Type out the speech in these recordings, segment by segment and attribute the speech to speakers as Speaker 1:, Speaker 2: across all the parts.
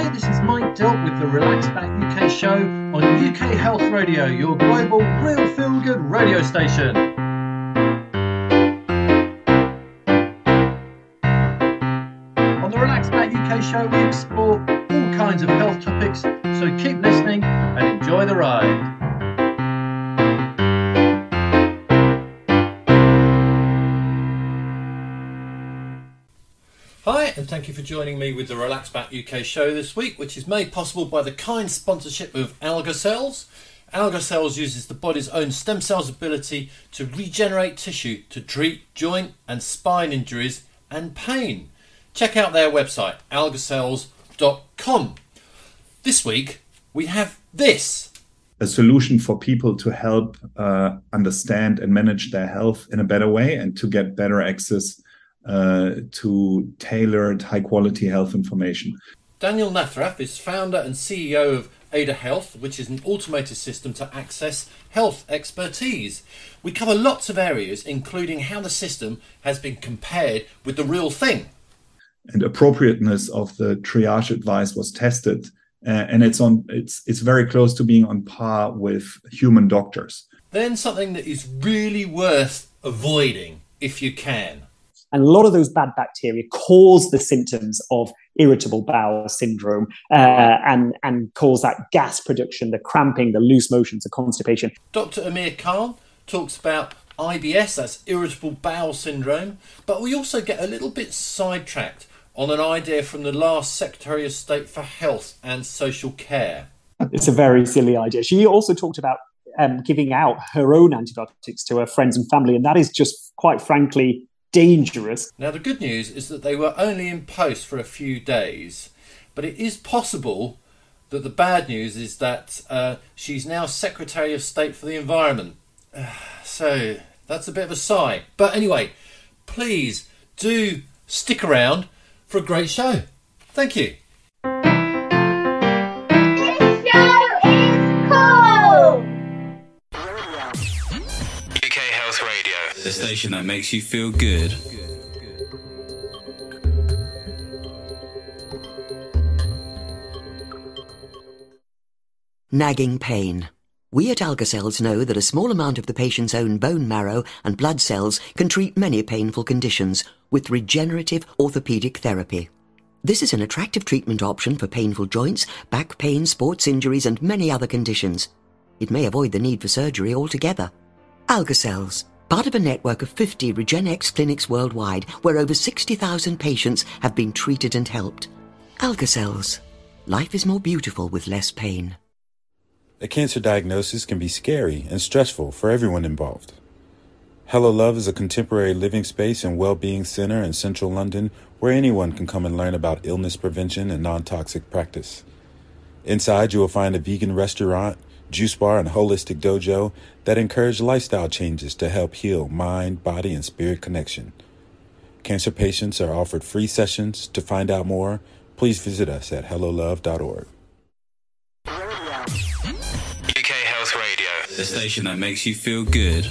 Speaker 1: Hi, this is Mike Dilt with the Relax Back UK show on UK Health Radio, your global real feel-good radio station. On the Relax Back UK show, we explore all kinds of health topics, so keep listening and enjoy the ride. Hi, and thank you for joining me with the Relax Back UK show this week, which is made possible by the kind sponsorship of Alga Cells. Alga Cells uses the body's own stem cells' ability to regenerate tissue to treat joint and spine injuries and pain. Check out their website, algacells.com. This week, we have this.
Speaker 2: A solution for people to help understand and manage their health in a better way and to get better access to tailored high-quality health information.
Speaker 1: Daniel Nathraf is founder and CEO of Ada Health, which is an automated system to access health expertise. We cover lots of areas, including how the system has been compared with the real thing.
Speaker 2: And appropriateness of the triage advice was tested, and it's very close to being on par with human doctors.
Speaker 1: Then something that is really worth avoiding if you can.
Speaker 3: And a lot of those bad bacteria cause the symptoms of irritable bowel syndrome and cause that gas production, the cramping, the loose motions, the constipation.
Speaker 1: Dr. Amir Khan talks about IBS, that's irritable bowel syndrome, but we also get a little bit sidetracked on an idea from the last Secretary of State for Health and Social Care.
Speaker 3: It's a very silly idea. She also talked about giving out her own antibiotics to her friends and family, and that is just, quite frankly, dangerous.
Speaker 1: Now, the good news is that they were only in post for a few days, but it is possible that the bad news is that she's now Secretary of State for the Environment. So that's a bit of a sigh. But anyway, please do stick around for a great show. Thank you.
Speaker 4: This show is cool!
Speaker 5: UK Health Radio, the station that makes you feel good.
Speaker 6: Nagging pain. We at Alga Cells know that a small amount of the patient's own bone marrow and blood cells can treat many painful conditions with regenerative orthopedic therapy. This is an attractive treatment option for painful joints, back pain, sports injuries and many other conditions. It may avoid the need for surgery altogether. Alga Cells, part of a network of 50 RegenX clinics worldwide where over 60,000 patients have been treated and helped. Alga Cells. Life is more beautiful with less pain.
Speaker 7: A cancer diagnosis can be scary and stressful for everyone involved. Hello Love is a contemporary living space and well-being center in central London where anyone can come and learn about illness prevention and non-toxic practice. Inside, you will find a vegan restaurant, juice bar, and holistic dojo that encourage lifestyle changes to help heal mind, body, and spirit connection. Cancer patients are offered free sessions. To find out more, please visit us at hellolove.org.
Speaker 5: UK Health Radio, the station that makes you feel good.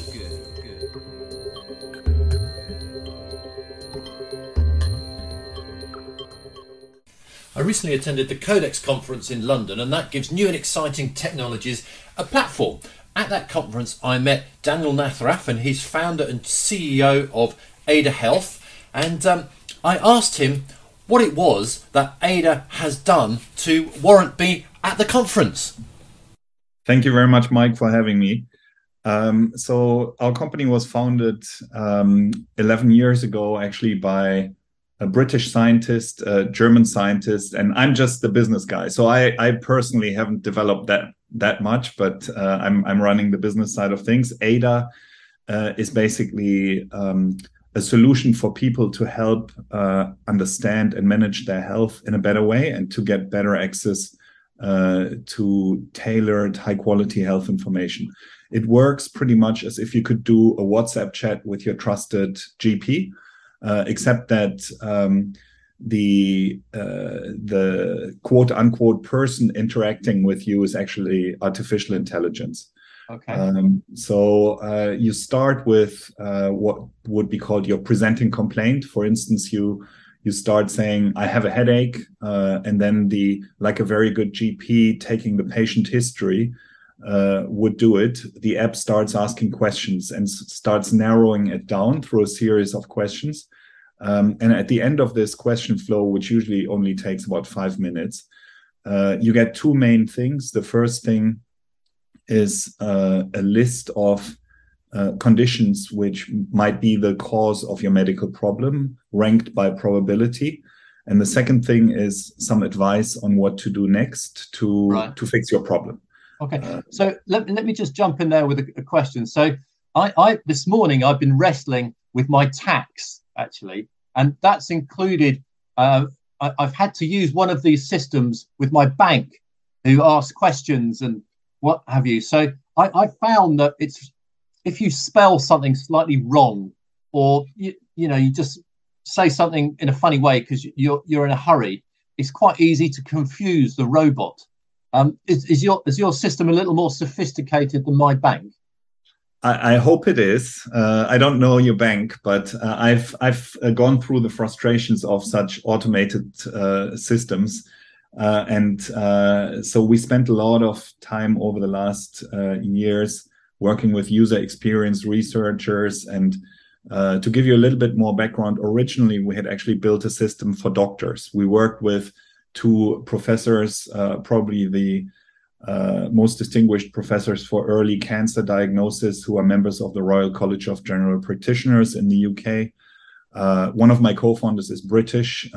Speaker 1: I recently attended the Codex conference in London, and that gives new and exciting technologies a platform. At that conference, I met Daniel Nathraf, and he's founder and CEO of Ada Health. And I asked him what it was that Ada has done to warrant me at the conference.
Speaker 2: Thank you very much, Mike, for having me. So our company was founded 11 years ago, actually, by a British scientist, a German scientist, and I'm just the business guy. So I personally haven't developed that much, but I'm running the business side of things. Ada is basically a solution for people to help understand and manage their health in a better way and to get better access to tailored high-quality health information. It works pretty much as if you could do a WhatsApp chat with your trusted GP, except that the quote unquote person interacting with you is actually artificial intelligence.
Speaker 3: Okay.
Speaker 2: So you start with what would be called your presenting complaint. For instance, you you start saying, I have a headache, and then like a very good GP taking the patient history would do it. The app starts asking questions and starts narrowing it down through a series of questions. And at the end of this question flow, which usually only takes about 5 minutes, you get two main things. The first thing is a list of conditions which might be the cause of your medical problem, ranked by probability. And the second thing is some advice on what to do next to fix your problem.
Speaker 1: Okay, so let me just jump in there with a question. So I this morning I've been wrestling with my tax, actually, and that's included. I've had to use one of these systems with my bank, who asks questions and what have you. So I found that it's, if you spell something slightly wrong, or you just say something in a funny way because you're in a hurry, it's quite easy to confuse the robot. Is your system a little more sophisticated than my bank?
Speaker 2: I hope it is. I don't know your bank, but I've gone through the frustrations of such automated systems. And so we spent a lot of time over the last years working with user experience researchers. And to give you a little bit more background, originally we had actually built a system for doctors. We worked with two professors, probably the most distinguished professors for early cancer diagnosis, who are members of the Royal College of General Practitioners in the UK. One of my co-founders is British.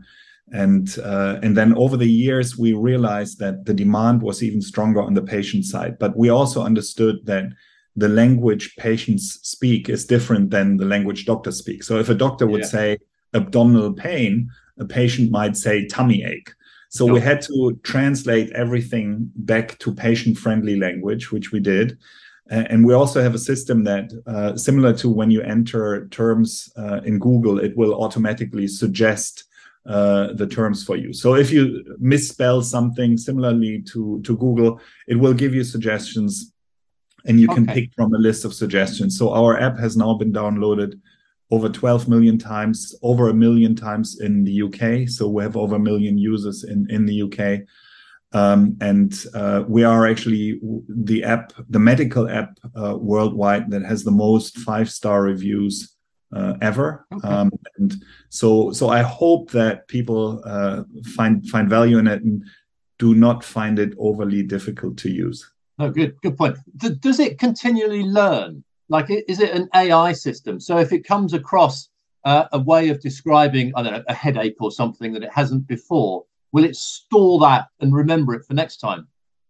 Speaker 2: And then over the years, we realized that the demand was even stronger on the patient side. But we also understood that the language patients speak is different than the language doctors speak. So if a doctor would say abdominal pain, a patient might say tummy ache. So we had to translate everything back to patient-friendly language, which we did. And we also have a system that, similar to when you enter terms in Google, it will automatically suggest the terms for you. So if you misspell something similarly to Google, it will give you suggestions, and you can pick from a list of suggestions. So our app has now been downloaded over 12 million times, over 1 million times in the UK. So we have over 1 million users in the UK. And we are actually the medical app worldwide that has the most 5-star reviews ever. And so I hope that people find value in it and do not find it overly difficult to use.
Speaker 1: No, good point. Does it continually learn? Like, is it an AI system? So if it comes across a way of describing, I don't know, a headache or something that it hasn't before, will it store that and remember it for next time?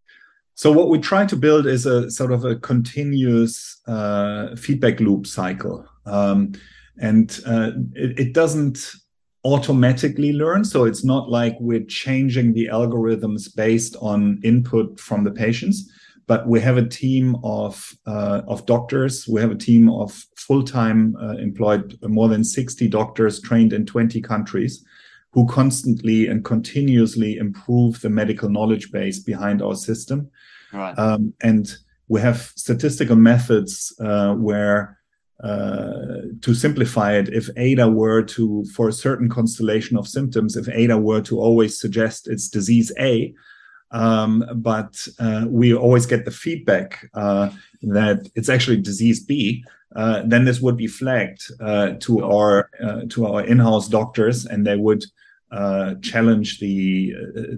Speaker 2: So what we try to build is a sort of a continuous feedback loop cycle. It doesn't automatically learn. So it's not like we're changing the algorithms based on input from the patients. But we have a team of doctors. We have a team of full-time employed, more than 60 doctors trained in 20 countries, who constantly and continuously improve the medical knowledge base behind our system.
Speaker 1: Right.
Speaker 2: And we have statistical methods where, to simplify it, if ADA were to, for a certain constellation of symptoms, if ADA were to always suggest it's disease A, but we always get the feedback that it's actually disease B, then this would be flagged to our in-house doctors, and they would challenge the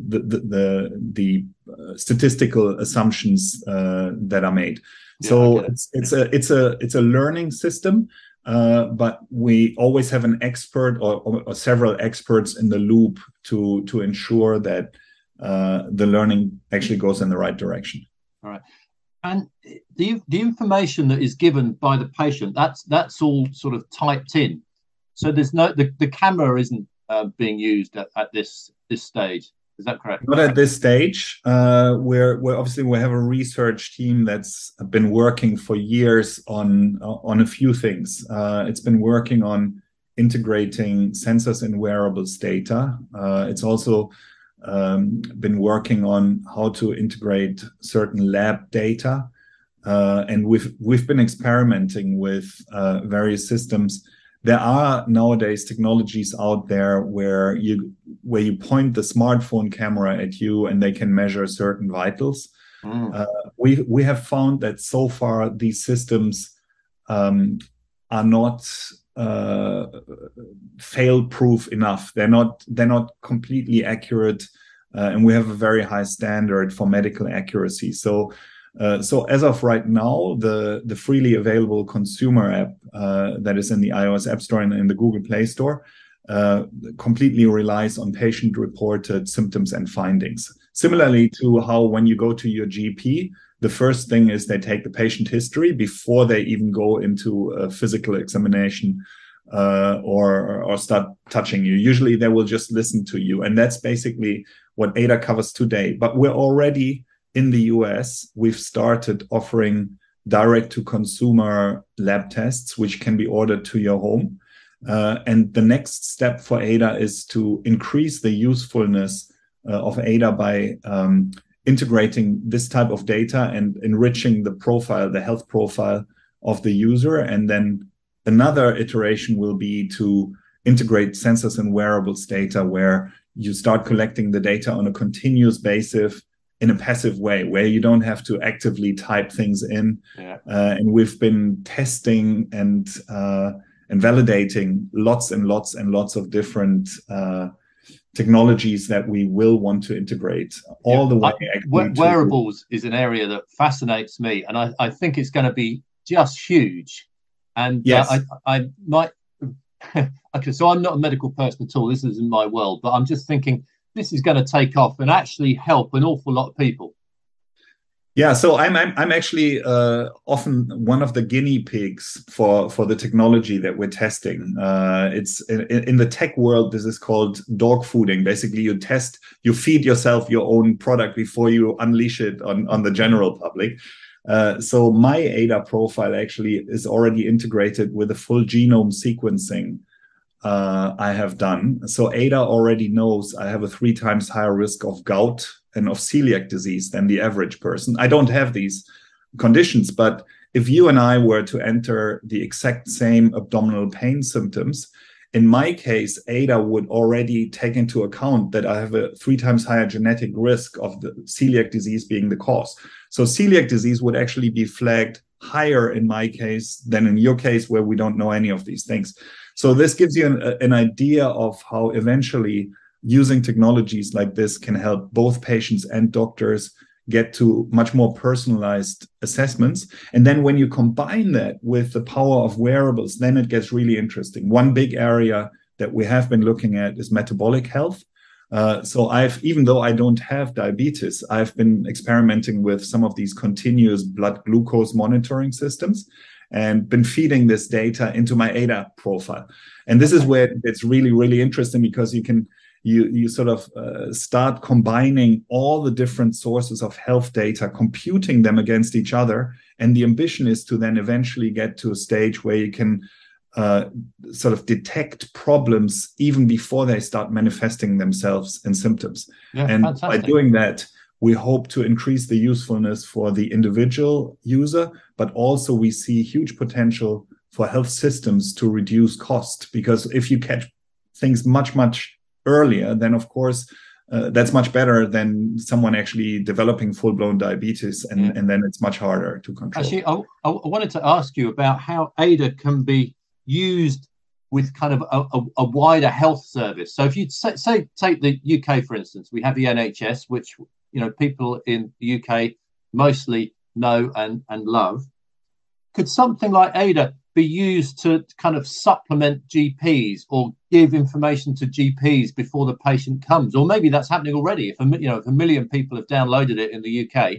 Speaker 2: statistical assumptions that are made. So it's a learning system, but we always have an expert or several experts in the loop to ensure that the learning actually goes in the right direction.
Speaker 1: All right. And the information that is given by the patient, that's all sort of typed in. So there's no, the camera isn't being used at this stage. Is that correct?
Speaker 2: Not at this stage. We're obviously, we have a research team that's been working for years on a few things. It's been working on integrating sensors and wearables data. It's also been working on how to integrate certain lab data, and we've been experimenting with various systems there are nowadays technologies out there where you point the smartphone camera at you and they can measure certain vitals. We have found that so far these systems are not fail-proof enough. They're not completely accurate, and we have a very high standard for medical accuracy. So as of right now, the freely available consumer app that is in the iOS App Store and in the Google Play Store completely relies on patient-reported symptoms and findings. Similarly to how when you go to your GP, the first thing is they take the patient history before they even go into a physical examination or start touching you. Usually they will just listen to you. And that's basically what ADA covers today. But we're already in the US, we've started offering direct-to-consumer lab tests, which can be ordered to your home. And the next step for ADA is to increase the usefulness of ADA by integrating this type of data and enriching the health profile of the user. And then another iteration will be to integrate sensors and wearables data, where you start collecting the data on a continuous basis in a passive way, where you don't have to actively type things in. And we've been testing and validating lots and lots and lots of different technologies that we will want to integrate all the way.
Speaker 1: Wearables is an area that fascinates me, and I think it's going to be just huge. And
Speaker 2: yes.
Speaker 1: I might okay, so I'm not a medical person at all. This isn't my world, but I'm just thinking this is going to take off and actually help an awful lot of people.
Speaker 2: Yeah, so I'm actually often one of the guinea pigs for the technology that we're testing. It's in the tech world, this is called dog fooding. Basically, you feed yourself your own product before you unleash it on the general public. So my ADA profile actually is already integrated with the full genome sequencing I have done. So ADA already knows I have a 3 times higher risk of gout and of celiac disease than the average person. I don't have these conditions, but if you and I were to enter the exact same abdominal pain symptoms, in my case, ADA would already take into account that I have a 3 times higher genetic risk of the celiac disease being the cause. So celiac disease would actually be flagged higher in my case than in your case, where we don't know any of these things. So this gives you an idea of how eventually using technologies like this can help both patients and doctors get to much more personalized assessments. And then when you combine that with the power of wearables, then it gets really interesting. One big area that we have been looking at is metabolic health. So even though I don't have diabetes, I've been experimenting with some of these continuous blood glucose monitoring systems and been feeding this data into my ADA profile. And this is where it's really, really interesting, because you sort of start combining all the different sources of health data, computing them against each other. And the ambition is to then eventually get to a stage where you can sort of detect problems even before they start manifesting themselves in symptoms. Yeah, and fantastic. By doing that, we hope to increase the usefulness for the individual user, but also we see huge potential for health systems to reduce cost, because if you catch things much, much earlier, then of course that's much better than someone actually developing full-blown diabetes, and then it's much harder to control.
Speaker 1: Actually, I wanted to ask you about how ADA can be used with kind of a wider health service. So if you say take the UK, for instance, we have the NHS, which people in the UK mostly know and love. Could something like ADA be used to kind of supplement GPs or give information to GPs before the patient comes? Or maybe that's happening already. If a million people have downloaded it in the UK.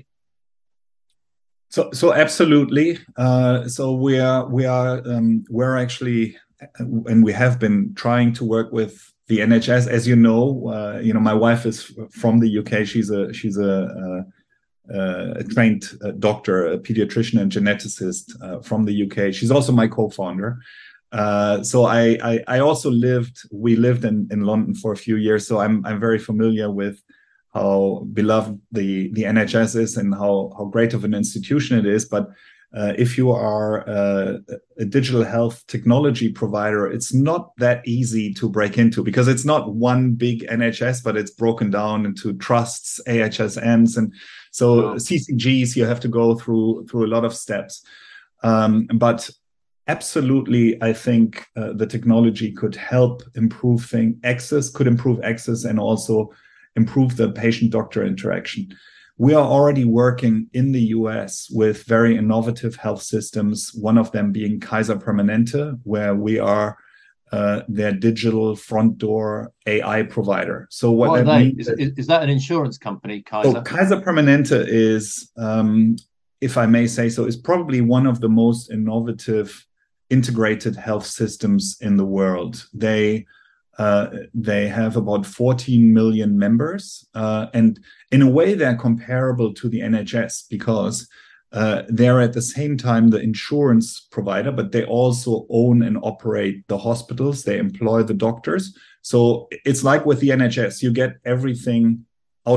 Speaker 2: So absolutely. So we're actually, and we have been trying to work with the NHS. As you know, my wife is from the UK. She's a trained doctor, a pediatrician and geneticist from the UK. She's also my co-founder. So I also we lived in London for a few years. So I'm very familiar with how beloved the NHS is and how great of an institution it is. But If you are a digital health technology provider, it's not that easy to break into because it's not one big NHS, but it's broken down into trusts, AHSNs, and so CCGs. You have to go through a lot of steps. But absolutely, I think the technology could help improve access, and also improve the patient-doctor interaction. We are already working in the US with very innovative health systems, one of them being Kaiser Permanente, where we are their digital front door AI provider. So what that means
Speaker 1: is that an insurance company, Kaiser?
Speaker 2: So Kaiser Permanente is, if I may say so, is probably one of the most innovative integrated health systems in the world. They have about 14 million members, and in a way they're comparable to the NHS because they're at the same time the insurance provider, but they also own and operate the hospitals. They employ the doctors. So it's like with the NHS, you get everything out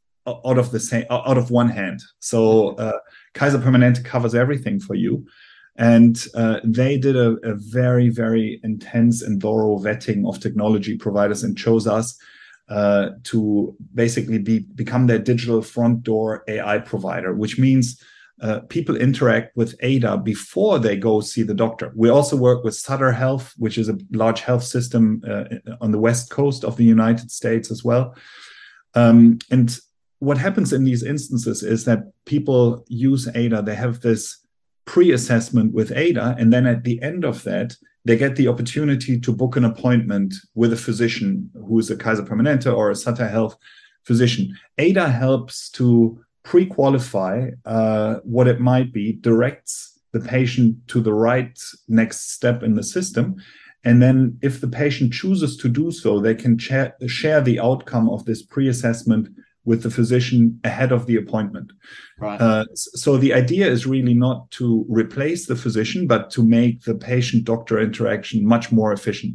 Speaker 2: of one hand. So Kaiser Permanente covers everything for you. And they did a very, very intense and thorough vetting of technology providers and chose us to basically become their digital front door AI provider, which means people interact with Ada before they go see the doctor. We also work with Sutter Health, which is a large health system on the West Coast of the United States as well. And what happens in these instances is that people use Ada. They have this pre-assessment with Ada, and then at the end of that, they get the opportunity to book an appointment with a physician who is a Kaiser Permanente or a Sutter Health physician. Ada helps to pre-qualify what it might be, directs the patient to the right next step in the system, and then if the patient chooses to do so, they can share the outcome of this pre-assessment with the physician ahead of the appointment.
Speaker 1: Right.
Speaker 2: So the idea is really not to replace the physician, but to make the patient-doctor interaction much more efficient.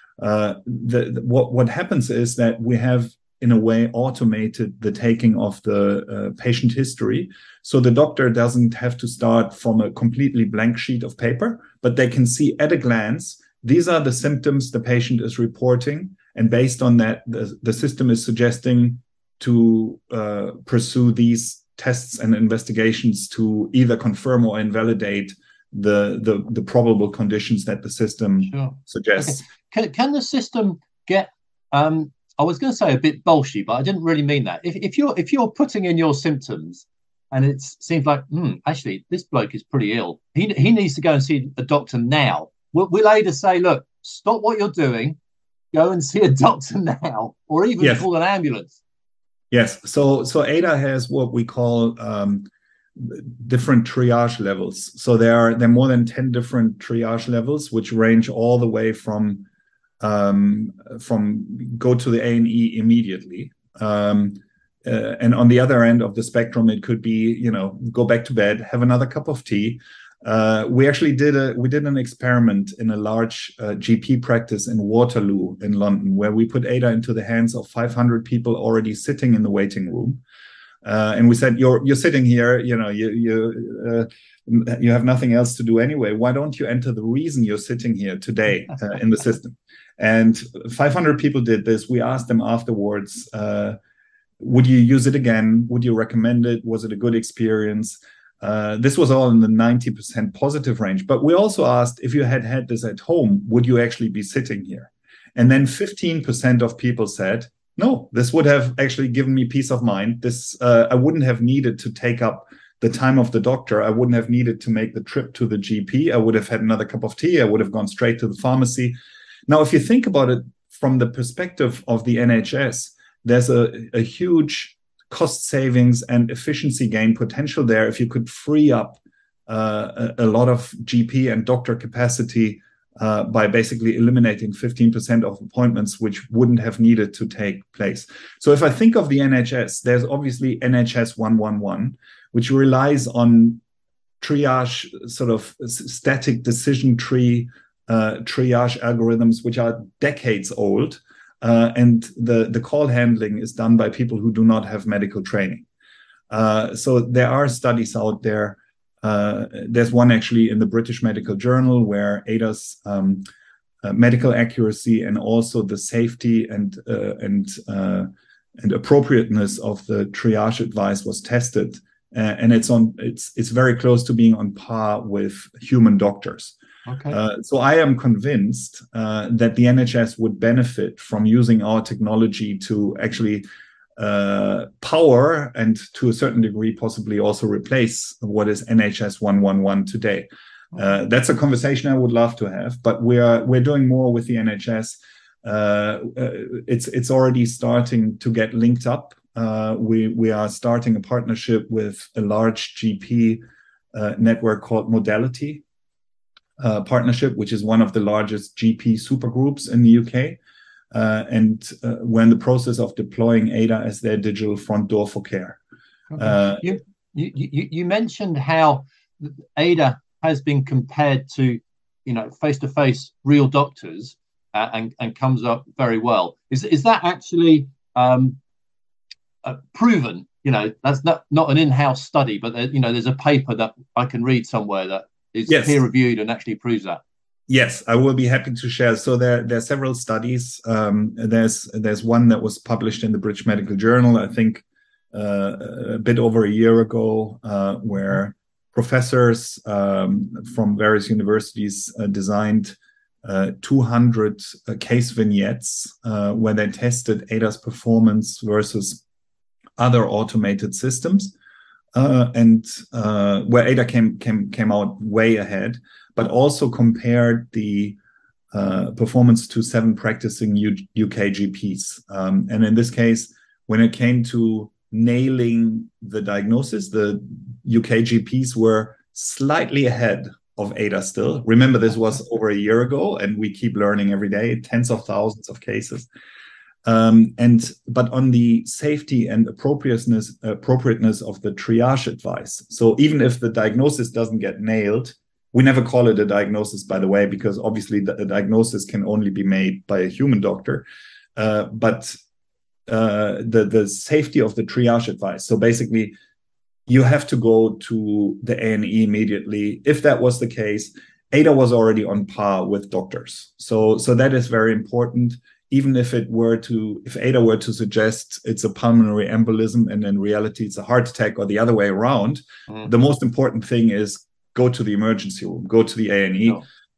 Speaker 2: What happens is that we have, in a way, automated the taking of the patient history. So the doctor doesn't have to start from a completely blank sheet of paper, but they can see at a glance, these are the symptoms the patient is reporting. And based on that, the system is suggesting to pursue these tests and investigations to either confirm or invalidate the probable conditions that the system suggests.
Speaker 1: Okay. Can the system get? I was going to say a bit bolshy, but I didn't really mean that. If you're putting in your symptoms, and it seems like actually this bloke is pretty ill. He needs to go and see a doctor now. Will Ada say, look, stop what you're doing, go and see a doctor now, or even call an ambulance?
Speaker 2: Yes. So Ada has what we call different triage levels. So there are more than 10 different triage levels, which range all the way from go to the A&E immediately. And on the other end of the spectrum, it could be, go back to bed, have another cup of tea. We actually did an experiment in a large GP practice in Waterloo in London, where we put Ada into the hands of 500 people already sitting in the waiting room, and we said, "You're sitting here, you have nothing else to do anyway. Why don't you enter the reason you're sitting here today in the system?" And 500 people did this. We asked them afterwards, "Would you use it again? Would you recommend it? Was it a good experience?" This was all in the 90% positive range. But we also asked, if you had this at home, would you actually be sitting here? And then 15% of people said, no, this would have actually given me peace of mind. This I wouldn't have needed to take up the time of the doctor. I wouldn't have needed to make the trip to the GP. I would have had another cup of tea. I would have gone straight to the pharmacy. Now, if you think about it from the perspective of the NHS, there's a huge cost savings and efficiency gain potential there if you could free up a lot of GP and doctor capacity by basically eliminating 15% of appointments which wouldn't have needed to take place. So if I think of the NHS, there's obviously NHS 111, which relies on triage, sort of static decision tree triage algorithms, which are decades old. And the call handling is done by people who do not have medical training. So there are studies out there There's one actually in the British Medical Journal where ADA's medical accuracy and also the safety and appropriateness of the triage advice was tested, and it's very close to being on par with human doctors.
Speaker 1: Okay.
Speaker 2: So I am convinced that the NHS would benefit from using our technology to actually power and to a certain degree possibly also replace what is NHS 111 today. That's a conversation I would love to have, but we're doing more with the NHS. It's already starting to get linked up. We are starting a partnership with a large GP network called Modality Partnership, which is one of the largest GP supergroups in the UK. And we're in the process of deploying ADA as their digital front door for care.
Speaker 1: Okay. You mentioned how ADA has been compared to, face-to-face real doctors and comes up very well. Is that actually proven? That's not an in-house study, but there's a paper that I can read somewhere that is peer-reviewed and actually proves that.
Speaker 2: Yes, I will be happy to share. So there are several studies. There's one that was published in the British Medical Journal, I think, a bit over a year ago, where professors from various universities designed 200 case vignettes where they tested ADA's performance versus other automated systems, and where ADA came out way ahead, but also compared the performance to 7 practicing UK GPs. And in this case, when it came to nailing the diagnosis, the UK GPs were slightly ahead of ADA still. Remember, this was over a year ago, and we keep learning every day, tens of thousands of cases. But on the safety and appropriateness of the triage advice. So even if the diagnosis doesn't get nailed, we never call it a diagnosis, by the way, because obviously the diagnosis can only be made by a human doctor. But the safety of the triage advice. So basically, you have to go to the A&E immediately. If that was the case, ADA was already on par with doctors. So that is very important. Even if ADA were to suggest it's a pulmonary embolism and in reality it's a heart attack or the other way around, the most important thing is go to the emergency room, go to the A&E,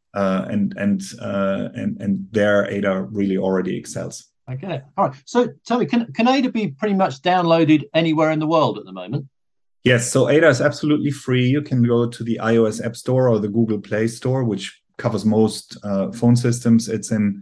Speaker 2: and there ADA really already excels.
Speaker 1: Okay, all right. So tell me, can ADA be pretty much downloaded anywhere in the world at the moment?
Speaker 2: Yes, so ADA is absolutely free. You can go to the iOS App Store or the Google Play Store, which covers most phone systems. It's in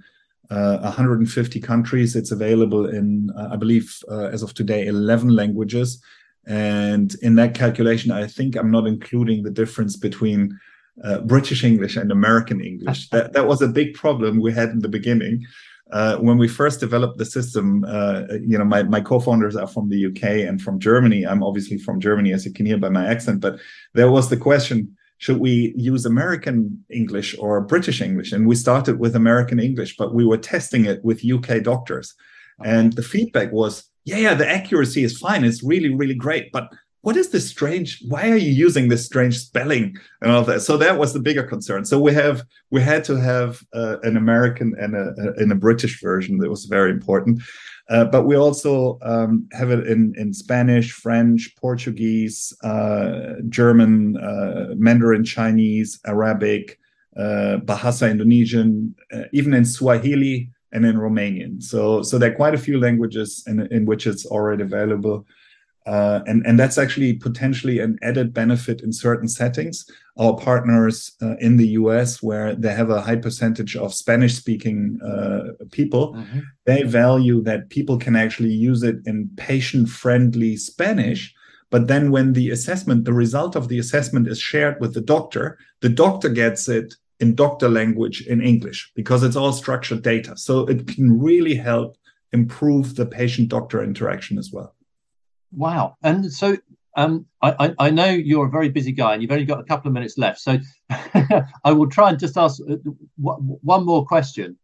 Speaker 2: 150 countries. It's available in, I believe, as of today, 11 languages. And in that calculation, I think I'm not including the difference between British English and American English. That was a big problem we had in the beginning. When we first developed the system, my co-founders are from the UK and from Germany. I'm obviously from Germany, as you can hear by my accent. But there was the question, should we use American English or British English? And we started with American English, but we were testing it with UK doctors. Okay. And the feedback was, the accuracy is fine. It's really, really great. But what is this why are you using this strange spelling and all that? So that was the bigger concern. So we had to have an American and a British version. That was very important. But we also have it in Spanish, French, Portuguese, German, Mandarin Chinese, Arabic, Bahasa Indonesian, even in Swahili and in Romanian. So there are quite a few languages in which it's already available. And that's actually potentially an added benefit in certain settings. Our partners in the US, where they have a high percentage of Spanish-speaking people, they value that people can actually use it in patient-friendly Spanish. But then when the result of the assessment is shared with the doctor gets it in doctor language in English, because it's all structured data. So it can really help improve the patient-doctor interaction as well.
Speaker 1: Wow. And so I know you're a very busy guy and you've only got a couple of minutes left. So I will try and just ask one more question.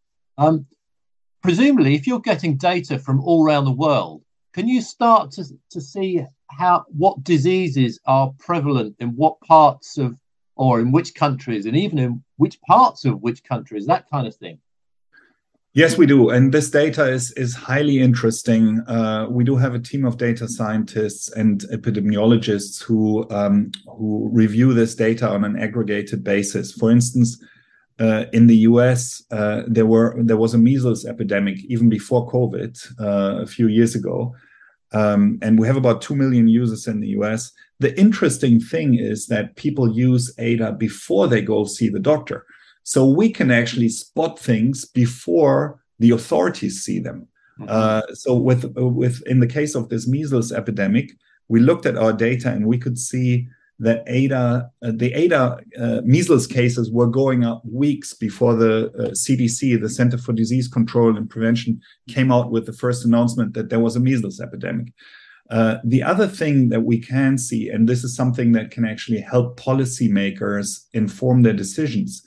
Speaker 1: Presumably, if you're getting data from all around the world, can you start to see what diseases are prevalent in what parts of, or in which countries, and even in which parts of which countries, that kind of thing?
Speaker 2: Yes, we do. And this data is highly interesting. We do have a team of data scientists and epidemiologists who review this data on an aggregated basis. For instance, in the US, there was a measles epidemic even before COVID a few years ago. And we have about 2 million users in the US. The interesting thing is that people use ADA before they go see the doctor. So we can actually spot things before the authorities see them. Mm-hmm. So with in the case of this measles epidemic, we looked at our data and we could see that the ADA measles cases were going up weeks before the CDC, the Center for Disease Control and Prevention, came out with the first announcement that there was a measles epidemic. The other thing that we can see, and this is something that can actually help policymakers inform their decisions,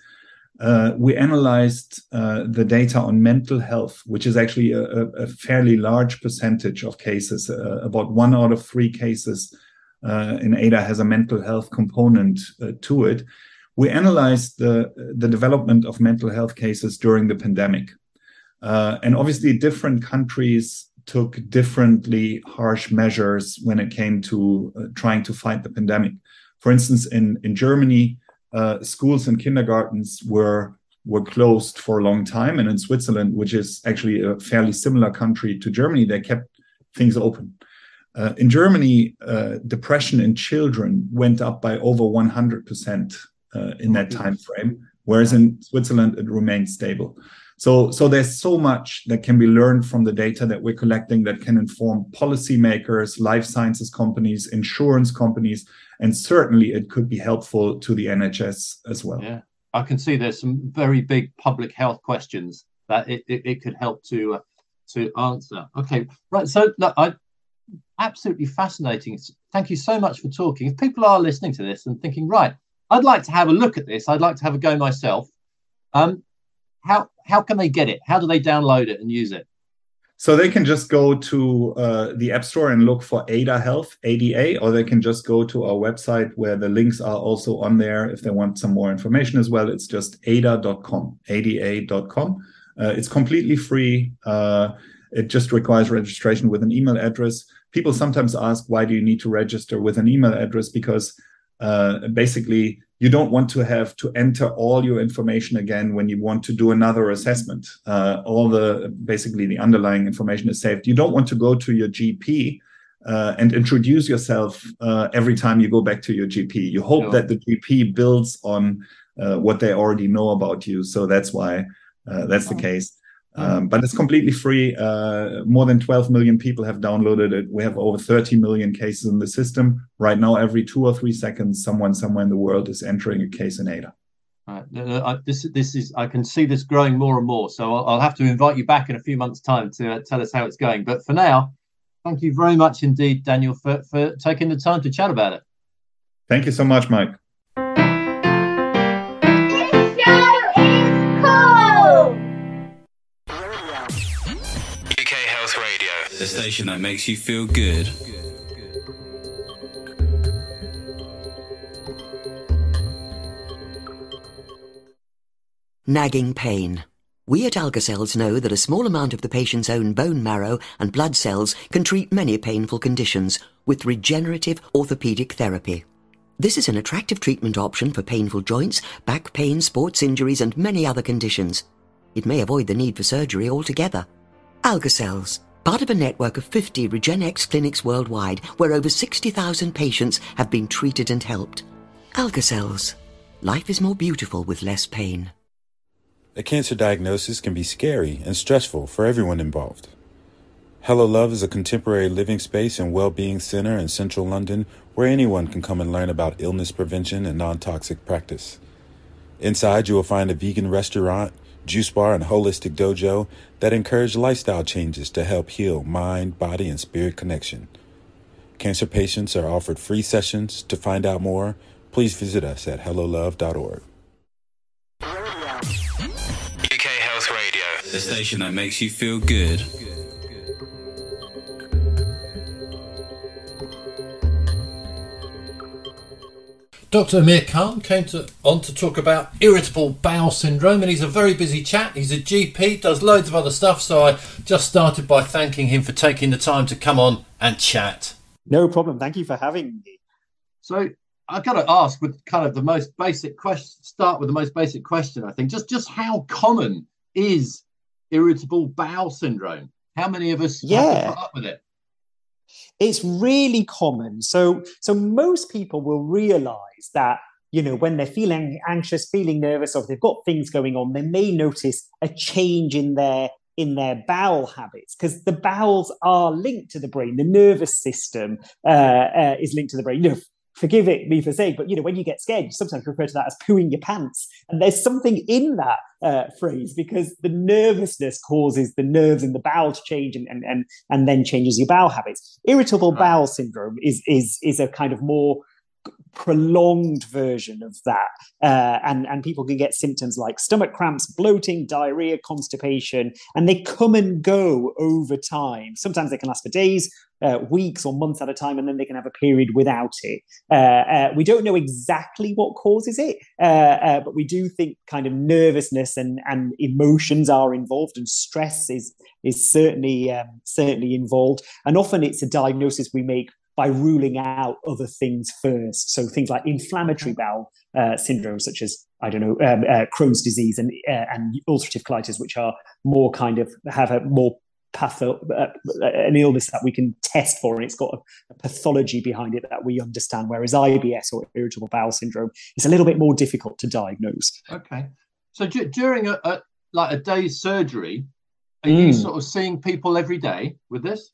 Speaker 2: we analyzed the data on mental health, which is actually a fairly large percentage of cases. About 1 out of 3 cases in ADA has a mental health component to it. We analyzed the development of mental health cases during the pandemic. And obviously different countries took differently harsh measures when it came to trying to fight the pandemic. For instance, in Germany, schools and kindergartens were closed for a long time. And in Switzerland, which is actually a fairly similar country to Germany, they kept things open. In Germany, depression in children went up by over 100% in that time frame, whereas in Switzerland, it remained stable. So there's so much that can be learned from the data that we're collecting that can inform policymakers, life sciences companies, insurance companies, and certainly it could be helpful to the NHS as well.
Speaker 1: Yeah, I can see there's some very big public health questions that it could help to answer. Okay, right. So look, absolutely fascinating. Thank you so much for talking. If people are listening to this and thinking, right, I'd like to have a look at this, I'd like to have a go myself. How can they get it? How do they download it and use it?
Speaker 2: So they can just go to the App Store and look for ADA Health, ADA, or they can just go to our website where the links are also on there if they want some more information as well. It's just ada.com, ada.com. It's completely free. It just requires registration with an email address. People sometimes ask, why do you need to register with an email address? Because basically, you don't want to have to enter all your information again when you want to do another assessment. Basically the underlying information is saved. You don't want to go to your GP and introduce yourself every time you go back to your GP. You hope that the GP builds on what they already know about you. So that's why that's the case. But it's completely free. More than 12 million people have downloaded it. We have over 30 million cases in the system. Right now, every 2 or 3 seconds, someone somewhere in the world is entering a case in ADA.
Speaker 1: This is. I can see this growing more and more. So I'll have to invite you back in a few months' time to tell us how it's going. But for now, thank you very much indeed, Daniel, for taking the time to chat about it.
Speaker 2: Thank you so much, Mike.
Speaker 5: The station that makes you feel good.
Speaker 6: Nagging pain. We at AlgaCells know that a small amount of the patient's own bone marrow and blood cells can treat many painful conditions with regenerative orthopedic therapy. This is an attractive treatment option for painful joints, back pain, sports injuries, and many other conditions. It may avoid the need for surgery altogether. AlgaCells, part of a network of 50 RegenX clinics worldwide where over 60,000 patients have been treated and helped. AlgaCells. Life is more beautiful with less pain.
Speaker 7: A cancer diagnosis can be scary and stressful for everyone involved. Hello Love is a contemporary living space and well-being center in central London where anyone can come and learn about illness prevention and non-toxic practice. Inside, you will find a vegan restaurant, juice bar, and holistic dojo that encourage lifestyle changes to help heal mind, body, and spirit connection. Cancer patients are offered free sessions. To find out more, please visit us at hellolove.org.
Speaker 5: UK Health Radio, the station that makes you feel good.
Speaker 1: Dr. Amir Khan came on to talk about irritable bowel syndrome, and he's a very busy chap. He's a GP, does loads of other stuff, so I just started by thanking him for taking the time to come on and chat.
Speaker 3: No problem. Thank you for having me.
Speaker 1: So I've got to ask with kind of the most basic question, start with the most basic question, I think. Just how common is irritable bowel syndrome? How many of us have to put up with it?
Speaker 3: It's really common. So most people will realize that, when they're feeling anxious, feeling nervous, or if they've got things going on, they may notice a change in their bowel habits, because the bowels are linked to the brain. The nervous system is linked to the brain. Forgive me for saying, but when you get scared, you sometimes refer to that as pooing your pants. And there's something in that phrase, because the nervousness causes the nerves in the bowel to change and then changes your bowel habits. Irritable bowel syndrome is a kind of more prolonged version of that, and people can get symptoms like stomach cramps, bloating, diarrhea, constipation, and they come and go over time. Sometimes they can last for days, weeks or months at a time, and then they can have a period without it. We don't know exactly what causes it, but we do think kind of nervousness and emotions are involved, and stress is certainly involved. And often it's a diagnosis we make by ruling out other things first. So things like inflammatory bowel syndrome, such as, Crohn's disease and ulcerative colitis, which are more kind of have a more an illness that we can test for, and it's got a pathology behind it that we understand, whereas IBS or irritable bowel syndrome is a little bit more difficult to diagnose.
Speaker 1: Okay. So during a day's surgery, are you sort of seeing people every day with this?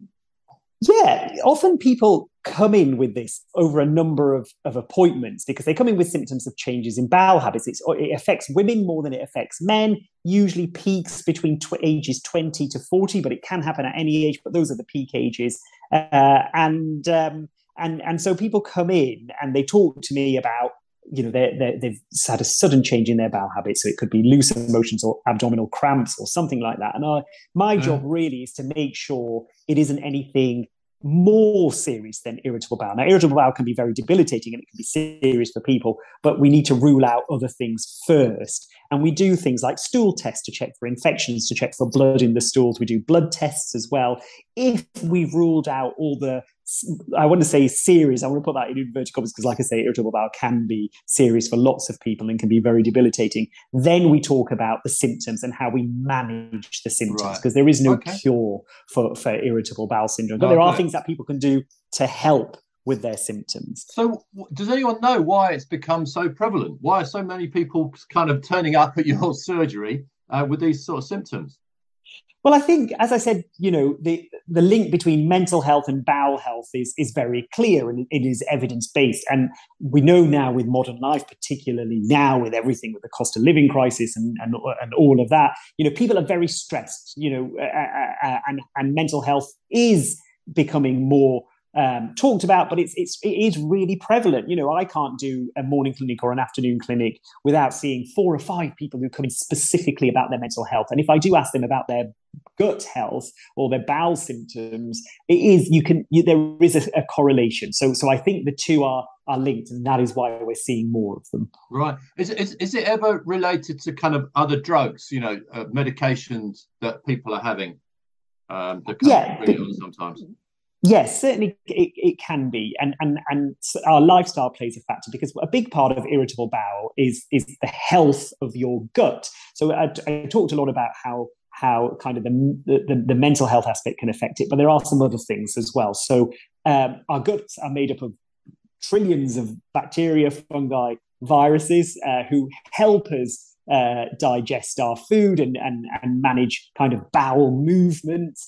Speaker 3: Yeah, often people come in with this over a number of appointments, because they come in with symptoms of changes in bowel habits. It affects women more than it affects men, usually peaks between ages 20 to 40, but it can happen at any age, but those are the peak ages. And so people come in and they talk to me about, they've had a sudden change in their bowel habits. So it could be loose emotions or abdominal cramps or something like that. And my job really is to make sure it isn't anything more serious than irritable bowel. Now, irritable bowel can be very debilitating and it can be serious for people, but we need to rule out other things first. And we do things like stool tests to check for infections, to check for blood in the stools. We do blood tests as well. If we've ruled out all the, I want to say serious, I want to put that in inverted commas, because like I say, irritable bowel can be serious for lots of people and can be very debilitating. Then we talk about the symptoms and how we manage the symptoms, because there is no cure for irritable bowel syndrome. But there are things that people can do to help with their symptoms.
Speaker 1: So does anyone know why it's become so prevalent? Why are so many people kind of turning up at your surgery with these sort of symptoms?
Speaker 3: Well, I think, as I said, the link between mental health and bowel health is very clear, and it is evidence-based. And we know now with modern life, particularly now with everything, with the cost of living crisis and all of that, people are very stressed, and mental health is becoming more talked about, but it is really prevalent. I can't do a morning clinic or an afternoon clinic without seeing 4 or 5 people who come in specifically about their mental health. And if I do ask them about their gut health or their bowel symptoms, there is a correlation. So I think the two are linked, and that is why we're seeing more of them.
Speaker 1: Right. Is it ever related to kind of other drugs, medications that people are having? Sometimes.
Speaker 3: Yes, certainly it can be. And our lifestyle plays a factor, because a big part of irritable bowel is the health of your gut. So I talked a lot about how kind of the mental health aspect can affect it, but there are some other things as well. So our guts are made up of trillions of bacteria, fungi, viruses who help us digest our food and manage kind of bowel movements.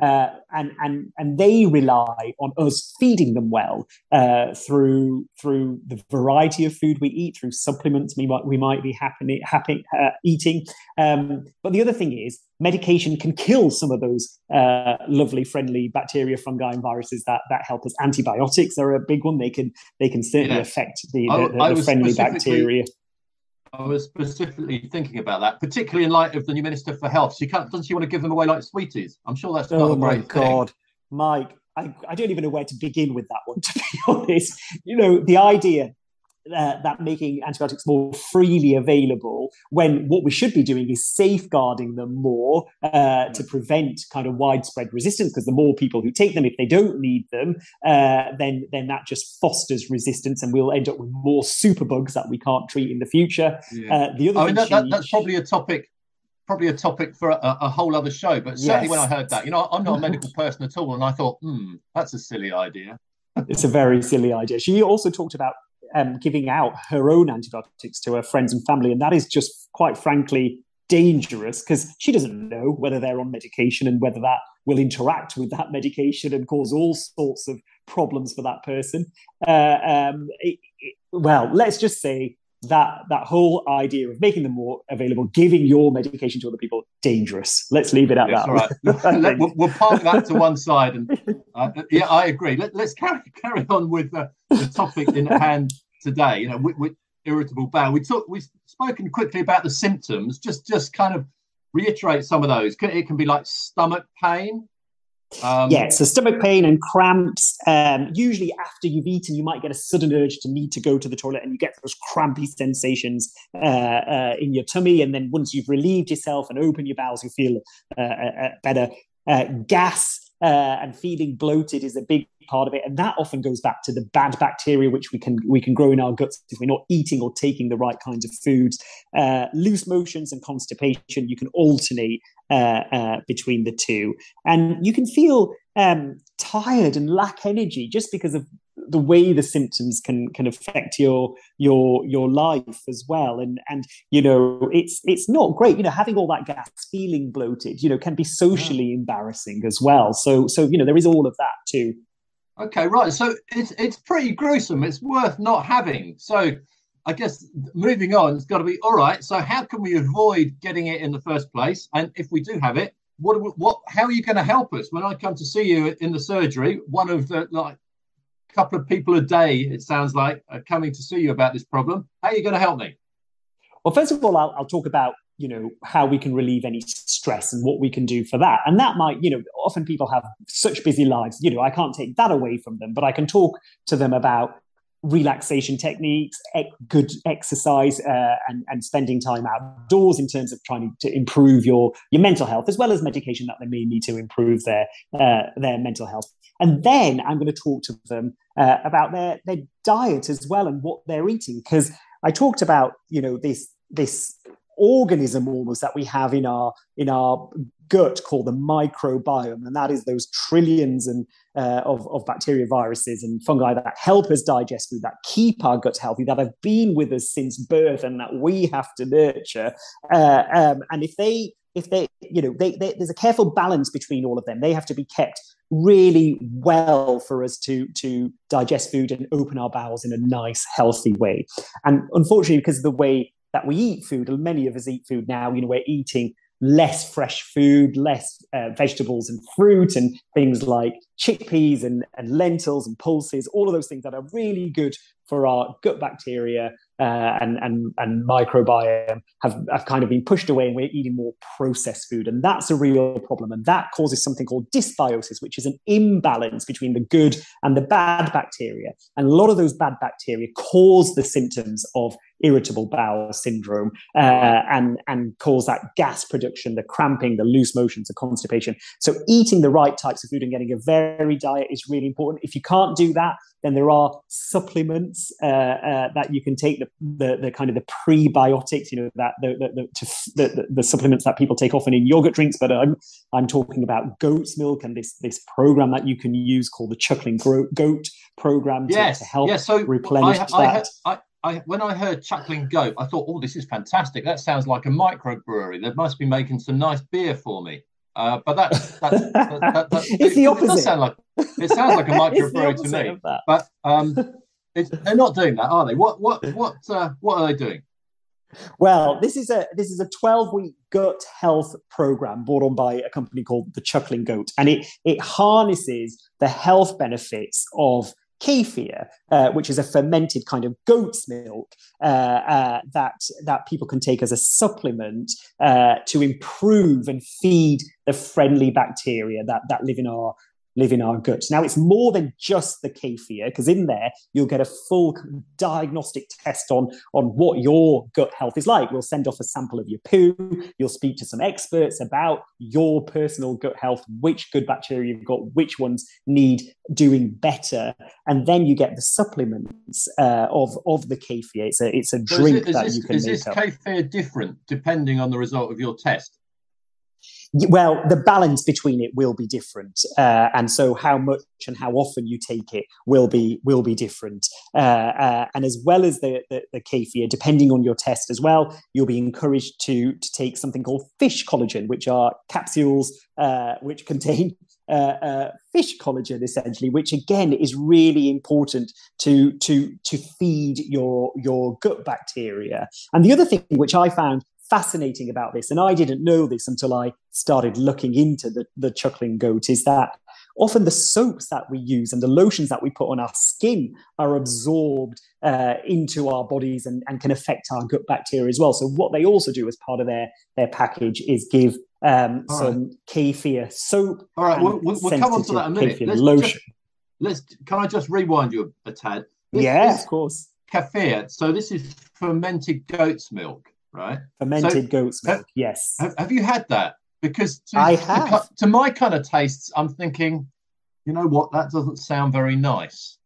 Speaker 3: And they rely on us feeding them well through the variety of food we eat, through supplements we might be eating. But the other thing is, medication can kill some of those lovely, friendly bacteria, fungi, and viruses that help us. Antibiotics are a big one. They can certainly affect the friendly bacteria.
Speaker 1: I was specifically thinking about that, particularly in light of the new Minister for Health. Doesn't she want to give them away like sweeties? I'm sure that's not a great thing.
Speaker 3: Oh, my God. Mike, I don't even know where to begin with that one, to be honest. The idea that making antibiotics more freely available, when what we should be doing is safeguarding them more to prevent kind of widespread resistance, because the more people who take them, if they don't need them, then that just fosters resistance, and we'll end up with more superbugs that we can't treat in the future. The other
Speaker 1: that's probably a topic for a whole other show, but certainly when I heard that, I'm not a medical person at all, and I thought, that's a silly idea.
Speaker 3: It's a very silly idea. She also talked about giving out her own antibiotics to her friends and family, and that is just, quite frankly, dangerous, because she doesn't know whether they're on medication and whether that will interact with that medication and cause all sorts of problems for that person. Well, let's just say that whole idea of making them more available, giving your medication to other people, dangerous. Let's leave it at that.
Speaker 1: All right. We'll park that to one side. And I agree. Let's carry on with the topic in hand today. With irritable bowel. We've spoken quickly about the symptoms. Just kind of reiterate some of those. It can be like stomach pain.
Speaker 3: So stomach pain and cramps. Usually after you've eaten, you might get a sudden urge to need to go to the toilet, and you get those crampy sensations in your tummy. And then once you've relieved yourself and opened your bowels, you feel better. Gas and feeling bloated is a big part of it, and that often goes back to the bad bacteria which we can grow in our guts if we're not eating or taking the right kinds of foods. Loose motions and constipation, you can alternate between the two, and you can feel tired and lack energy just because of the way the symptoms can affect your life as well. And it's not great. Having all that gas, feeling bloated, can be socially embarrassing as well. So there is all of that too.
Speaker 1: Okay, right. So it's pretty gruesome. It's worth not having. So I guess moving on, it's got to be all right. So how can we avoid getting it in the first place? And if we do have it, how are you going to help us? When I come to see you in the surgery, one of the couple of people a day, it sounds like, are coming to see you about this problem. How are you going to help me?
Speaker 3: Well, first of all, I'll talk about how we can relieve any stress and what we can do for that. And that might, often people have such busy lives, I can't take that away from them, but I can talk to them about relaxation techniques, good exercise, and spending time outdoors in terms of trying to improve your mental health, as well as medication that they may need to improve their mental health. And then I'm going to talk to them about their diet as well and what they're eating, because I talked about this organism almost that we have in our gut called the microbiome, and that is those trillions of bacteria, viruses, and fungi that help us digest food, that keep our gut healthy, that have been with us since birth, and that we have to nurture. And if there's a careful balance between all of them. They have to be kept really well for us to digest food and open our bowels in a nice, healthy way. And unfortunately, because of the way that we eat food, and many of us eat food now, we're eating less fresh food, less vegetables and fruit, and things like chickpeas and lentils and pulses, all of those things that are really good for our gut bacteria and microbiome have kind of been pushed away, and we're eating more processed food. And that's a real problem. And that causes something called dysbiosis, which is an imbalance between the good and the bad bacteria. And a lot of those bad bacteria cause the symptoms of irritable bowel syndrome and cause that gas production, the cramping, the loose motions, the constipation. So eating the right types of food and getting a varied diet is really important. If you can't do that, then there are supplements that you can take, the kind of the prebiotics, the supplements that people take often in yogurt drinks. But I'm talking about goat's milk and this program that you can use called the Chuckling Goat program to help replenish that.
Speaker 1: When I heard Chuckling Goat, I thought, oh, this is fantastic. That sounds like a microbrewery. They must be making some nice beer for me. But that's
Speaker 3: it's the opposite.
Speaker 1: It sounds like a microbrewery to me. But they're not doing that, are they? What are they doing?
Speaker 3: Well, this is a 12-week gut health program brought on by a company called the Chuckling Goat, and it harnesses the health benefits of kefir, which is a fermented kind of goat's milk that people can take as a supplement to improve and feed the friendly bacteria that live in our live in our gut. Now, it's more than just the kefir, because in there you'll get a full diagnostic test on what your gut health is like. We'll send off a sample of your poo. You'll speak to some experts about your personal gut health, which good bacteria you've got, which ones need doing better, and then you get the supplements of the kefir. It's a drink that you can make up.
Speaker 1: Is this kefir different depending on the result of your test?
Speaker 3: Well, the balance between it will be different, and so how much and how often you take it will be different. And as well as the kefir, depending on your test as well, you'll be encouraged to take something called fish collagen, which are capsules which contain fish collagen, essentially, which again is really important to feed your gut bacteria. And the other thing which I found fascinating about this, and I didn't know this until I started looking into the chuckling goat, is that often the soaps that we use and the lotions that we put on our skin are absorbed into our bodies and can affect our gut bacteria as well. So what they also do as part of their package is give some kefir soap.
Speaker 1: All right, we'll come on to that in a minute.
Speaker 3: Lotion.
Speaker 1: Can I just rewind you a tad?
Speaker 3: Of course.
Speaker 1: Kefir. So this is fermented goat's milk. Right,
Speaker 3: fermented goat's milk. Yes.
Speaker 1: Have you had that? Because
Speaker 3: I have.
Speaker 1: To my kind of tastes, I'm thinking, you know what? That doesn't sound very nice.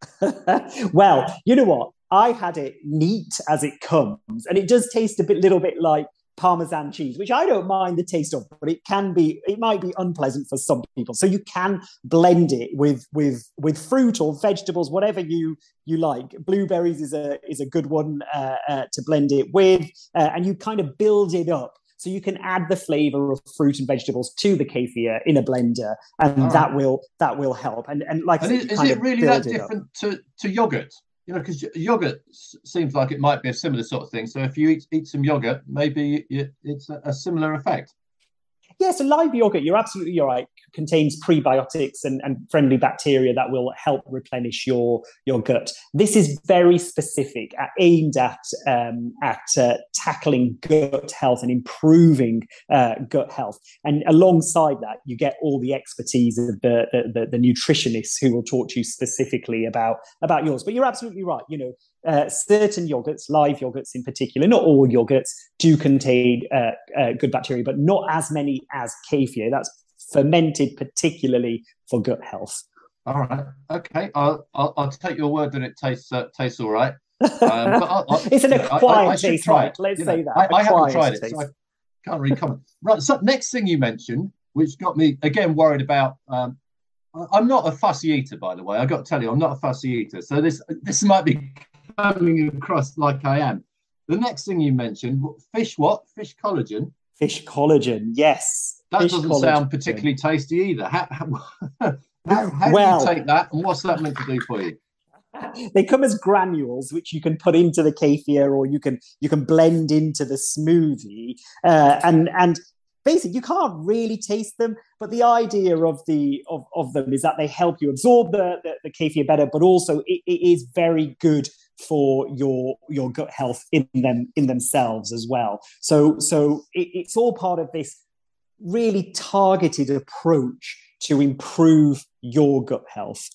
Speaker 3: Well, you know what? I had it neat as it comes, and it does taste a little bit like Parmesan cheese, which I don't mind the taste of, but it might be unpleasant for some people. So you can blend it with fruit or vegetables, whatever you like. Blueberries is a good one to blend it with, and you kind of build it up. So you can add the flavor of fruit and vegetables to the kefir in a blender, and that will help. And like,
Speaker 1: is it really that different to yogurt? You know, because yogurt seems like it might be a similar sort of thing. So if you eat some yogurt, maybe it's a similar effect.
Speaker 3: Yeah, so live yogurt, you're absolutely right, contains prebiotics and friendly bacteria that will help replenish your gut. This is very specific, aimed at tackling gut health and improving gut health. And alongside that, you get all the expertise of the nutritionists who will talk to you specifically about yours. But you're absolutely right. You know, certain yogurts, live yogurts in particular, not all yogurts, do contain good bacteria, but not as many as kefir. That's fermented particularly for gut health.
Speaker 1: All right, okay. I'll take your word that it tastes all right. But
Speaker 3: it's an acquired taste, right? Let's say that.
Speaker 1: I haven't tried it, so I can't really comment. Right. So next thing you mentioned, which got me again worried about. I'm not a fussy eater, by the way. I got to tell you, I'm not a fussy eater. So this might be coming across like I am. The next thing you mentioned, fish what? Fish collagen?
Speaker 3: Fish collagen, yes.
Speaker 1: That doesn't sound particularly tasty either. How do you take that, and what's that meant to do for you?
Speaker 3: They come as granules, which you can put into the kefir, or you can blend into the smoothie, and basically you can't really taste them. But the idea of them is that they help you absorb the kefir better, but also it is very good for your gut health in themselves as well. So it's all part of this really targeted approach to improve your gut health.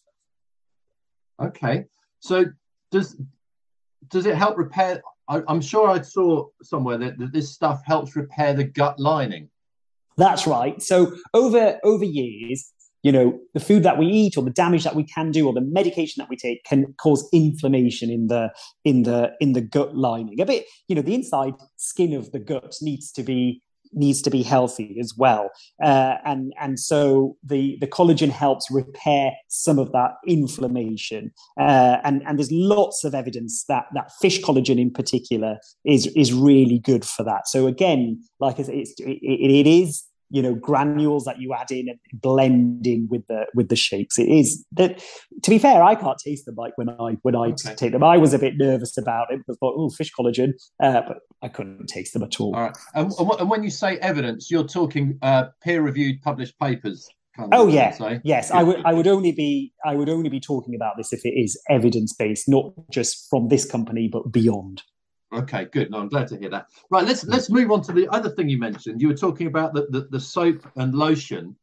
Speaker 1: Okay, so does it help repair? I'm sure I saw somewhere that this stuff helps repair the gut lining.
Speaker 3: That's right. So over years, you know, the food that we eat or the damage that we can do or the medication that we take can cause inflammation in the gut lining. A bit, you know, the inside skin of the gut needs to be healthy as well. And so the collagen helps repair some of that inflammation. And there's lots of evidence that fish collagen in particular is really good for that. So again, like I said, it is, you know, granules that you add in and blend in with the shakes. It is that, to be fair, I can't taste them like when I take them. I was a bit nervous about it because I thought, oh, fish collagen, but I couldn't taste them at all.
Speaker 1: All right. And when you say evidence, you're talking peer-reviewed published papers.
Speaker 3: Oh yeah, yes. I would only be talking about this if it is evidence-based, not just from this company but beyond.
Speaker 1: Okay, good. No, I'm glad to hear that. Right, let's move on to the other thing you mentioned. You were talking about the soap and lotion.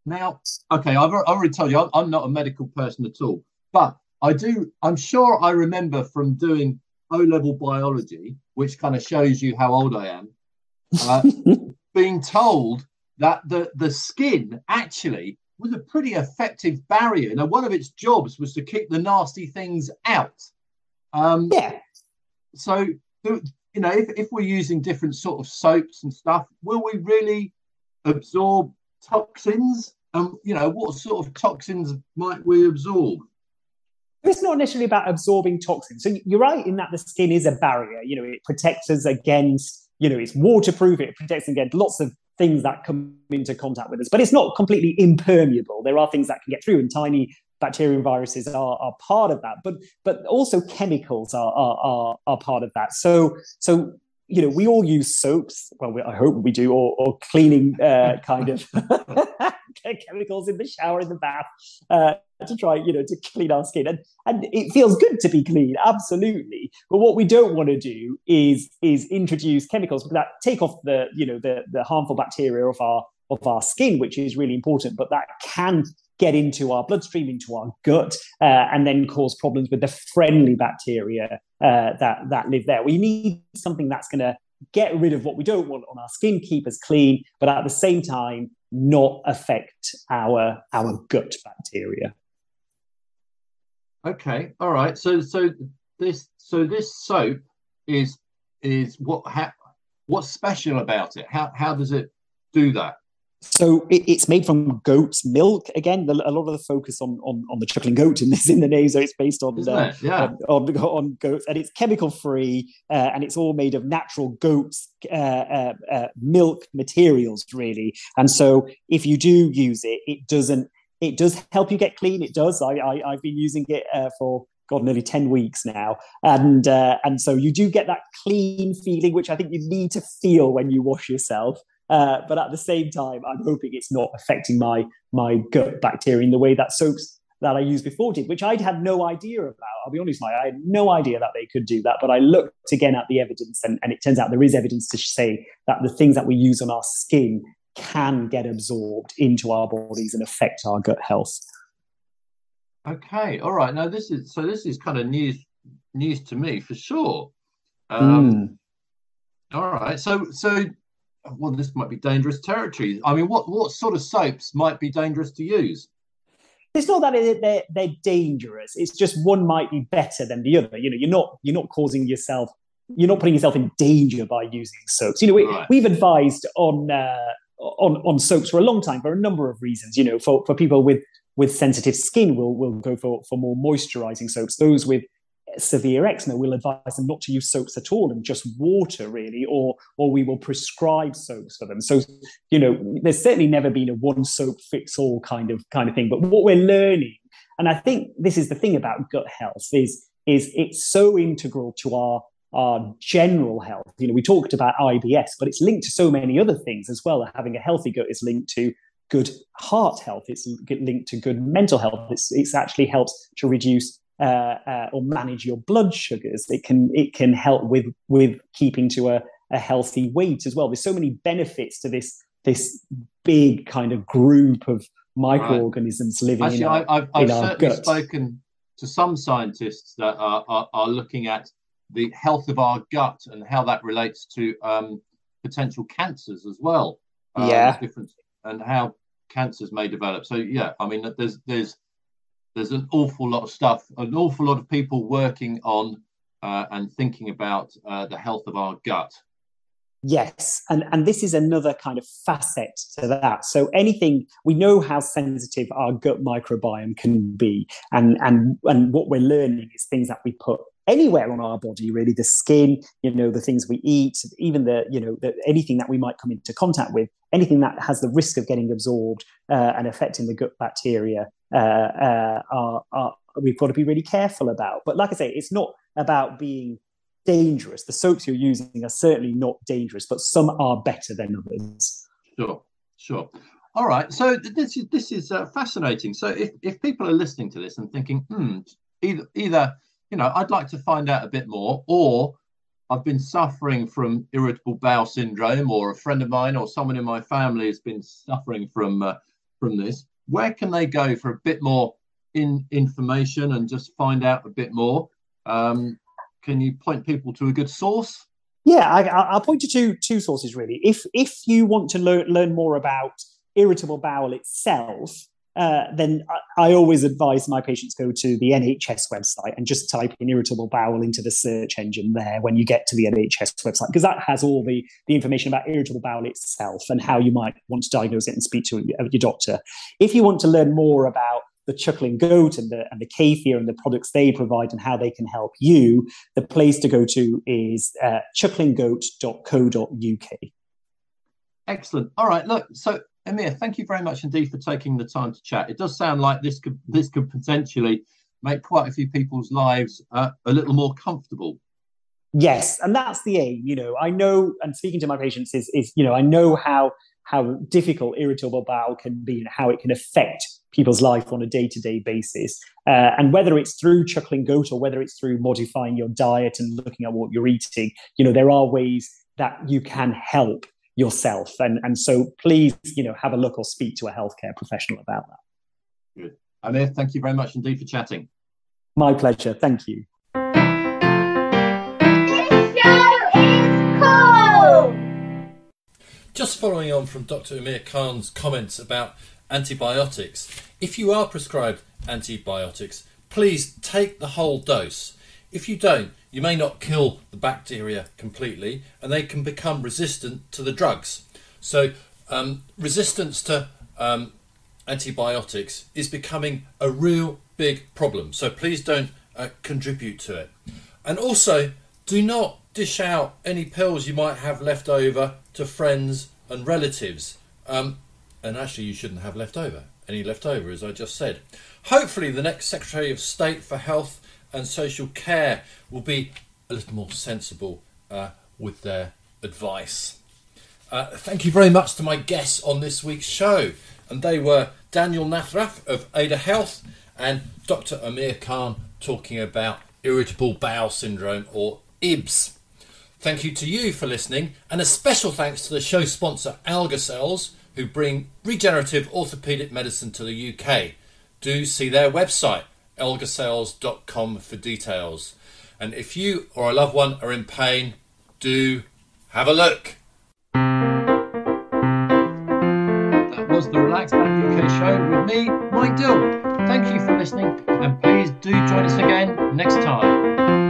Speaker 1: Now, okay, I've already told you I'm not a medical person at all, but I'm sure I remember from doing O-level biology, which kind of shows you how old I am, being told that the skin actually was a pretty effective barrier. Now, one of its jobs was to keep the nasty things out.
Speaker 3: Yeah.
Speaker 1: So, if we're using different sort of soaps and stuff, will we really absorb toxins? What sort of toxins might we absorb?
Speaker 3: It's not necessarily about absorbing toxins. So you're right in that the skin is a barrier. It protects us against, it's waterproof. It protects against lots of things that come into contact with us, but it's not completely impermeable. There are things that can get through, and tiny bacteria and viruses are part of that. But also chemicals are part of that. So we all use soaps. Well, I hope we do, or cleaning kind of chemicals in the shower, in the bath, to try, to clean our skin. And it feels good to be clean, absolutely. But what we don't want to do is introduce chemicals that take off the harmful bacteria of our skin, which is really important. But that can get into our bloodstream, into our gut, and then cause problems with the friendly bacteria that live there. We need something that's going to get rid of what we don't want on our skin, keep us clean, but at the same time not affect our gut bacteria.
Speaker 1: Okay, all right. So this soap is what's special about it? How does it do that?
Speaker 3: So it's made from goat's milk. Again, a lot of the focus on the chuckling goat in the name. So it's based on on goats, and it's chemical free, and it's all made of natural goat's milk materials, really. And so if you do use it, it does help you get clean. It does. I've been using it for nearly 10 weeks now, and so you do get that clean feeling, which I think you need to feel when you wash yourself. But at the same time, I'm hoping it's not affecting my gut bacteria in the way that soaps that I used before did, which I'd had no idea about. I'll be honest, I had no idea that they could do that. But I looked again at the evidence, and it turns out there is evidence to say that the things that we use on our skin can get absorbed into our bodies and affect our gut health.
Speaker 1: Okay, all right. Now this is kind of news to me for sure. All right, so. Well, this might be dangerous territory. I mean, what sort of soaps might be dangerous to use?
Speaker 3: It's not that they're dangerous. It's just one might be better than the other. You're not causing yourself. You're not putting yourself in danger by using soaps. We've advised on soaps for a long time for a number of reasons. For people with sensitive skin, we'll go for more moisturizing soaps. Those with severe eczema, we'll advise them not to use soaps at all and just water, really, or we will prescribe soaps for them. So there's certainly never been a one soap fits all kind of thing. But what we're learning, and I think this is the thing about gut health, is it's so integral to our general health. We talked about IBS, but it's linked to so many other things as well. Having a healthy gut is linked to good heart health. It's linked to good mental health. It's actually helps to reduce or manage your blood sugars. It can help with keeping to a healthy weight as well. There's so many benefits to this big kind of group of microorganisms living
Speaker 1: Actually,
Speaker 3: in our
Speaker 1: I've certainly
Speaker 3: gut.
Speaker 1: spoken to some scientists that are looking at the health of our gut and how that relates to potential cancers as well. Different, and how cancers may develop. So I mean, there's an awful lot of stuff, an awful lot of people working on and thinking about the health of our gut.
Speaker 3: Yes, and this is another kind of facet to that. So anything, we know how sensitive our gut microbiome can be, and what we're learning is things that we put anywhere on our body, really, the skin, the things we eat, even anything that we might come into contact with, anything that has the risk of getting absorbed and affecting the gut bacteria, we've got to be really careful about. But like I say, it's not about being dangerous. The soaps you're using are certainly not dangerous, but some are better than others.
Speaker 1: Sure. All right. So this is fascinating. So if people are listening to this and thinking, either I'd like to find out a bit more, or I've been suffering from irritable bowel syndrome, or a friend of mine or someone in my family has been suffering from from this, where can they go for a bit more information and just find out a bit more? Can you point people to a good source?
Speaker 3: Yeah, I'll point to two sources really. If you want to learn more about irritable bowel itself, then I always advise my patients go to the NHS website and just type in irritable bowel into the search engine there when you get to the NHS website, because that has all the information about irritable bowel itself and how you might want to diagnose it and speak to your doctor. If you want to learn more about the Chuckling Goat and the Kefir and the products they provide and how they can help you, the place to go to is chucklinggoat.co.uk.
Speaker 1: Excellent. All right, look, so Amir, thank you very much indeed for taking the time to chat. It does sound like this could potentially make quite a few people's lives a little more comfortable.
Speaker 3: Yes, and that's the aim. I know, and speaking to my patients is I know how difficult irritable bowel can be and how it can affect people's life on a day-to-day basis. And whether it's through Chuckling Goat or whether it's through modifying your diet and looking at what you're eating, there are ways that you can help yourself. And so please, have a look or speak to a healthcare professional about that.
Speaker 1: Good. Amir, thank you very much indeed for chatting.
Speaker 3: My pleasure. Thank you.
Speaker 4: This show is cool!
Speaker 1: Just following on from Dr. Amir Khan's comments about antibiotics, if you are prescribed antibiotics, please take the whole dose. If you don't, you may not kill the bacteria completely and they can become resistant to the drugs. So resistance to antibiotics is becoming a real big problem. So please don't contribute to it. And also, do not dish out any pills you might have left over to friends and relatives. And actually, you shouldn't have any left over, as I just said. Hopefully, the next Secretary of State for Health and Social Care will be a little more sensible with their advice. Thank you very much to my guests on this week's show. And they were Daniel Nathraf of Ada Health and Dr. Amir Khan talking about irritable bowel syndrome, or IBS. Thank you to you for listening, and a special thanks to the show sponsor Algacells, who bring regenerative orthopaedic medicine to the UK. Do see their website, algacells.com, for details. And if you or a loved one are in pain, do have a look. That was the Relax Back UK show with me, Mike Dill. Thank you for listening, and please do join us again next time.